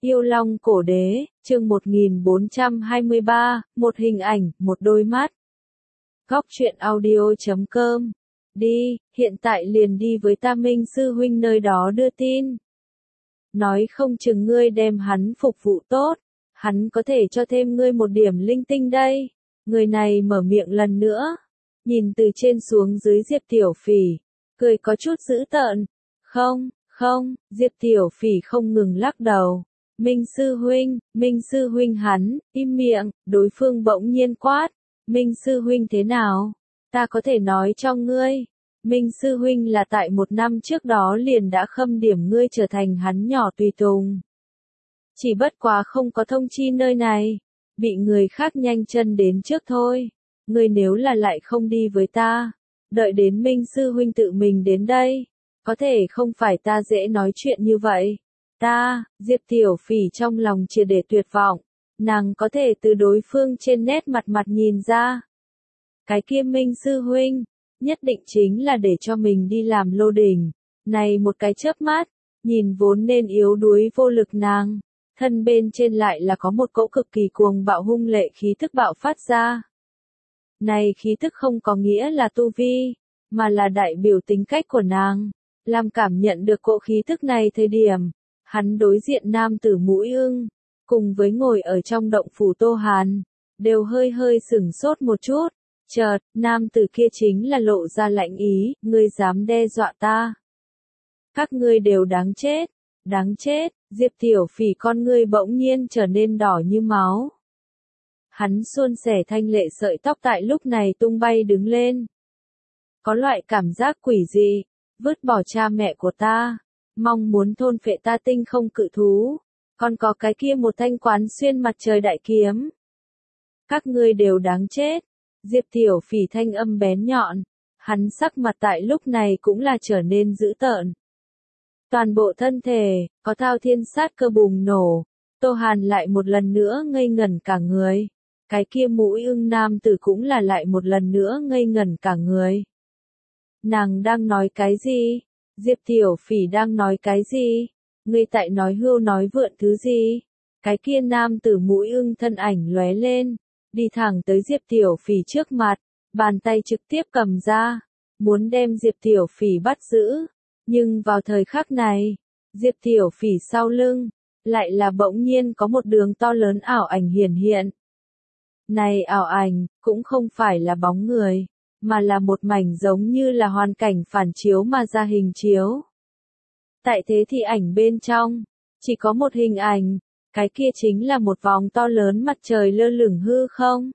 Yêu Long Cổ Đế, chương 1423, một hình ảnh, một đôi mắt. Góc truyện audio.com. Đi, hiện tại liền đi với ta Minh sư huynh nơi đó đưa tin. Nói không chừng ngươi đem hắn phục vụ tốt, hắn có thể cho thêm ngươi một điểm linh tinh đây. Người này mở miệng lần nữa, nhìn từ trên xuống dưới Diệp Tiểu Phỉ, cười có chút dữ tợn. Không, Diệp Tiểu Phỉ không ngừng lắc đầu. Minh sư huynh hắn, im miệng, đối phương bỗng nhiên quát. Minh sư huynh thế nào? Ta có thể nói cho ngươi. Minh sư huynh là tại 1 năm trước đó liền đã khâm điểm ngươi trở thành hắn nhỏ tùy tùng. Chỉ bất quá không có thông chi nơi này, bị người khác nhanh chân đến trước thôi. Ngươi nếu là lại không đi với ta, đợi đến Minh sư huynh tự mình đến đây, có thể không phải ta dễ nói chuyện như vậy. Diệp Tiểu Phỉ trong lòng triệt để tuyệt vọng, nàng có thể từ đối phương trên nét mặt nhìn ra. Cái kia Minh sư huynh, nhất định chính là để cho mình đi làm lô đình. Này một cái chớp mắt, nhìn vốn nên yếu đuối vô lực nàng, thân bên trên lại là có một cỗ cực kỳ cuồng bạo hung lệ khí thức bạo phát ra. Này khí thức không có nghĩa là tu vi, mà là đại biểu tính cách của nàng. Làm cảm nhận được cỗ khí thức này thời điểm, hắn đối diện nam tử Mũi Ưng, cùng với ngồi ở trong động phủ Tô Hàn, đều hơi sửng sốt một chút. Chợt, nam tử kia chính là lộ ra lạnh ý, ngươi dám đe dọa ta. Các ngươi đều đáng chết, Diệp Tiểu Phỉ con ngươi bỗng nhiên trở nên đỏ như máu. Hắn suôn sẻ thanh lệ sợi tóc tại lúc này tung bay đứng lên. Có loại cảm giác quỷ dị, vứt bỏ cha mẹ của ta, mong muốn thôn phệ ta tinh không cự thú, còn có cái kia một thanh quán xuyên mặt trời đại kiếm. Các ngươi đều đáng chết. Diệp Tiểu Phỉ thanh âm bén nhọn, hắn sắc mặt tại lúc này cũng là trở nên dữ tợn. Toàn bộ thân thể, có thao thiên sát cơ bùng nổ, Tô Hàn lại một lần nữa ngây ngẩn cả người. Cái kia Mũi Ưng nam tử cũng là lại một lần nữa ngây ngẩn cả người. Nàng đang nói cái gì? Diệp Tiểu Phỉ đang nói cái gì? Ngươi tại nói hưu nói vượn thứ gì? Cái kia nam tử Mũi Ưng thân ảnh lóe lên, đi thẳng tới Diệp Tiểu Phỉ trước mặt, bàn tay trực tiếp cầm ra, muốn đem Diệp Tiểu Phỉ bắt giữ. Nhưng vào thời khắc này, Diệp Tiểu Phỉ sau lưng, lại là bỗng nhiên có một đường to lớn ảo ảnh hiển hiện. Này ảo ảnh, cũng không phải là bóng người, mà là một mảnh giống như là hoàn cảnh phản chiếu mà ra hình chiếu. Tại thế thì ảnh bên trong, chỉ có một hình ảnh, cái kia chính là một vòng to lớn mặt trời lơ lửng hư không.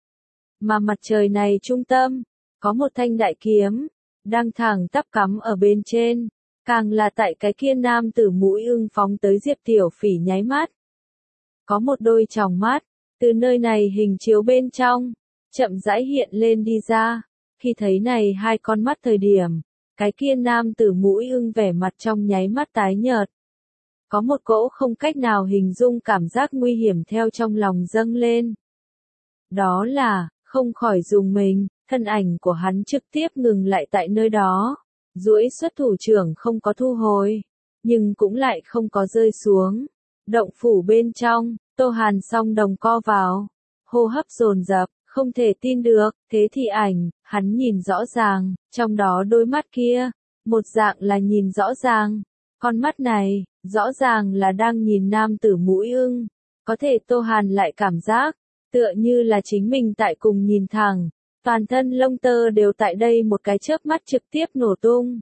Mà mặt trời này trung tâm, có một thanh đại kiếm, đang thẳng tắp cắm ở bên trên, càng là tại cái kia nam tử Mũi Ưng phóng tới Diệp Tiểu Phỉ nháy mắt. Có một đôi tròng mắt, từ nơi này hình chiếu bên trong, chậm rãi hiện lên đi ra. Khi thấy này hai con mắt thời điểm, cái kia nam tử Mũi Ưng vẻ mặt trong nháy mắt tái nhợt. Có một cỗ không cách nào hình dung cảm giác nguy hiểm theo trong lòng dâng lên. Đó là, không khỏi dùng mình, thân ảnh của hắn trực tiếp ngừng lại tại nơi đó. Duỗi xuất thủ trưởng không có thu hồi, nhưng cũng lại không có rơi xuống. Động phủ bên trong, Tô Hàn song đồng co vào, hô hấp dồn dập, không thể tin được, thế thì ảnh, hắn nhìn rõ ràng, trong đó đôi mắt kia, một dạng là nhìn rõ ràng. Con mắt này, rõ ràng là đang nhìn nam tử Mũi Ưng, có thể Tô Hàn lại cảm giác, tựa như là chính mình tại cùng nhìn thẳng, toàn thân lông tơ đều tại đây một cái chớp mắt trực tiếp nổ tung.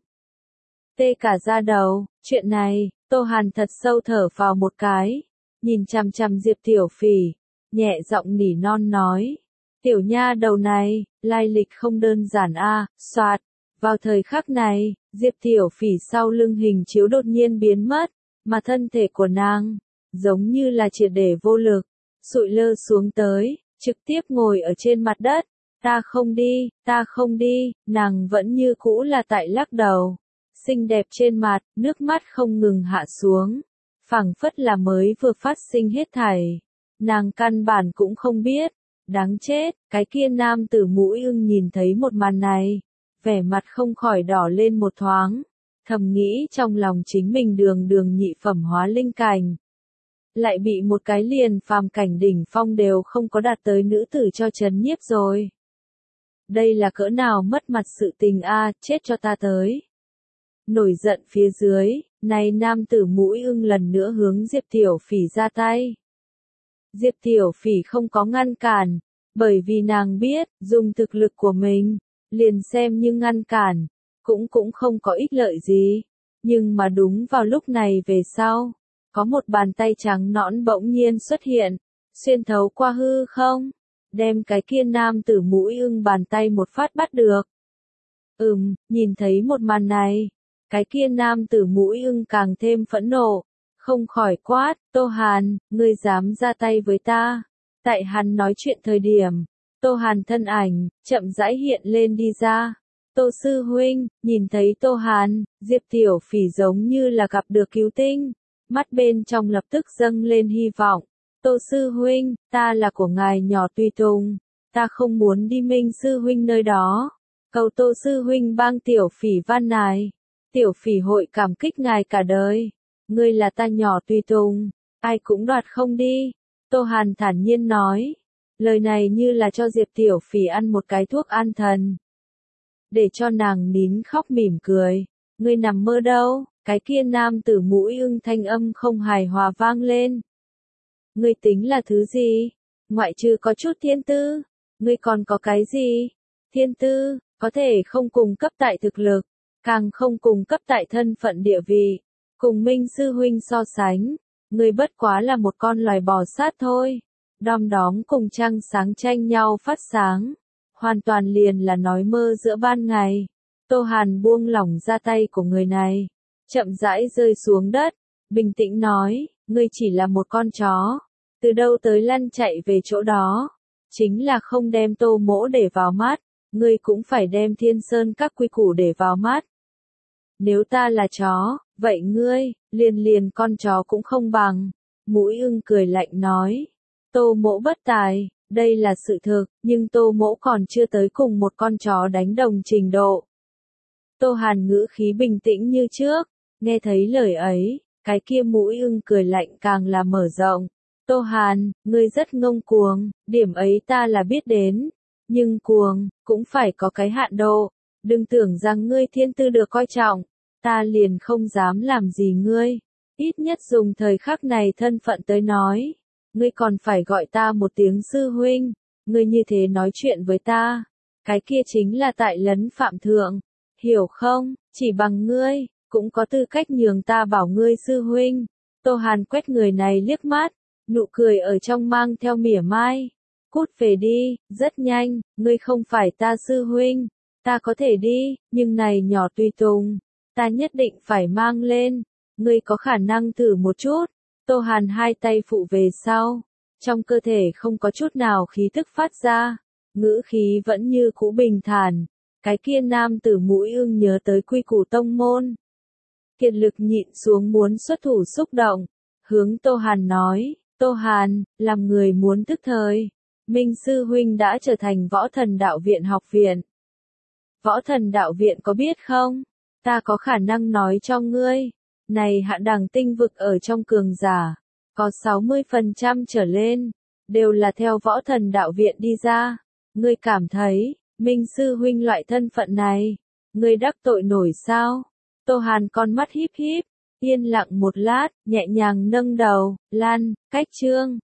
Tê cả da đầu, chuyện này, Tô Hàn thật sâu thở vào một cái, nhìn chằm chằm Diệp Tiểu Phỉ, nhẹ giọng nỉ non nói, tiểu nha đầu này, lai lịch không đơn giản a. Soạt. Vào thời khắc này, Diệp Tiểu Phỉ sau lưng hình chiếu đột nhiên biến mất, mà thân thể của nàng, giống như là triệt để vô lực, sụi lơ xuống tới, trực tiếp ngồi ở trên mặt đất. Ta không đi, nàng vẫn như cũ là tại lắc đầu. Xinh đẹp trên mặt, nước mắt không ngừng hạ xuống, phảng phất là mới vừa phát sinh hết thảy. Nàng căn bản cũng không biết, đáng chết, cái kia nam tử Mũi Ưng nhìn thấy một màn này, vẻ mặt không khỏi đỏ lên một thoáng, thầm nghĩ trong lòng chính mình đường nhị phẩm hóa linh cảnh. lại bị một cái liền phàm cảnh đỉnh phong đều không có đạt tới nữ tử cho trấn nhiếp rồi. Đây là cỡ nào mất mặt sự tình a, chết cho ta tới. Nổi giận phía dưới, này nam tử mũi ưng lần nữa hướng Diệp Tiểu Phỉ ra tay. Diệp Tiểu Phỉ không có ngăn cản, bởi vì nàng biết, dùng thực lực của mình, liền xem như ngăn cản, cũng không có ích lợi gì. Nhưng mà đúng vào lúc này về sau, có một bàn tay trắng nõn bỗng nhiên xuất hiện, xuyên thấu qua hư không, đem cái kia nam tử mũi ưng bàn tay một phát bắt được. Nhìn thấy một màn này, cái kia nam tử mũi ưng càng thêm phẫn nộ, không khỏi quát, Tô Hàn, ngươi dám ra tay với ta. Tại hắn nói chuyện thời điểm, Tô Hàn thân ảnh, chậm rãi hiện lên đi ra. Tô sư huynh, nhìn thấy Tô Hàn, Diệp Tiểu Phỉ giống như là gặp được cứu tinh, mắt bên trong lập tức dâng lên hy vọng. Tô sư huynh, ta là của ngài nhỏ tùy tùng, ta không muốn đi Minh sư huynh nơi đó. Cầu Tô sư huynh bang Tiểu Phỉ van nài. Tiểu Phỉ hội cảm kích ngài cả đời. Ngươi là ta nhỏ tùy tùng, ai cũng đoạt không đi. Tô Hàn thản nhiên nói. Lời này như là cho Diệp Tiểu Phỉ ăn một cái thuốc an thần. Để cho nàng nín khóc mỉm cười. Ngươi nằm mơ đâu, cái kia nam tử mũi ưng thanh âm không hài hòa vang lên. Ngươi tính là thứ gì? Ngoại trừ có chút thiên tư, ngươi còn có cái gì? Thiên tư, có thể không cùng cấp tại thực lực, càng không cùng cấp tại thân phận địa vị. Cùng Minh sư huynh so sánh, ngươi bất quá là một con loài bò sát thôi. Đom đóm cùng trăng sáng tranh nhau phát sáng, hoàn toàn liền là nói mơ giữa ban ngày. Tô Hàn buông lỏng ra tay của người này, chậm rãi rơi xuống đất, bình tĩnh nói, ngươi chỉ là một con chó, từ đâu tới lăn chạy về chỗ đó, chính là không đem Tô mỗ để vào mắt, ngươi cũng phải đem Thiên Sơn các quy củ để vào mắt. Nếu ta là chó, vậy ngươi, liền con chó cũng không bằng. Mũi ưng cười lạnh nói, Tô mỗ bất tài, đây là sự thực, nhưng Tô mỗ còn chưa tới cùng một con chó đánh đồng trình độ. Tô Hàn ngữ khí bình tĩnh như trước, nghe thấy lời ấy, cái kia mũi ưng cười lạnh càng là mở rộng. Tô Hàn, ngươi rất ngông cuồng, điểm ấy ta là biết đến, nhưng cuồng, cũng phải có cái hạn độ, đừng tưởng rằng ngươi thiên tư được coi trọng, ta liền không dám làm gì ngươi, ít nhất dùng thời khắc này thân phận tới nói, ngươi còn phải gọi ta một tiếng sư huynh, ngươi như thế nói chuyện với ta, cái kia chính là tại lấn phạm thượng, hiểu không, chỉ bằng ngươi, cũng có tư cách nhường ta bảo ngươi sư huynh. Tô Hàn quét người này liếc mắt, nụ cười ở trong mang theo mỉa mai. Cút về đi, rất nhanh, ngươi không phải ta sư huynh, ta có thể đi, nhưng này nhỏ tùy tùng, ta nhất định phải mang lên, ngươi có khả năng thử một chút. Tô Hàn hai tay phụ về sau, trong cơ thể không có chút nào khí thức phát ra, ngữ khí vẫn như cũ bình thản. Cái kia nam tử mũi ưng nhớ tới quy củ tông môn. Kiệt lực nhịn xuống muốn xuất thủ xúc động, hướng Tô Hàn nói, Tô Hàn, làm người muốn tức thời. Minh sư huynh đã trở thành võ thần đạo viện học viện. Võ thần đạo viện có biết không? Ta có khả năng nói cho ngươi. Này hạ đẳng tinh vực ở trong cường giả, có 60% trở lên, đều là theo võ thần đạo viện đi ra. Ngươi cảm thấy, Minh sư huynh loại thân phận này, ngươi đắc tội nổi sao? Tô Hàn con mắt híp híp, yên lặng một lát, nhẹ nhàng nâng đầu, Lan, cách chương.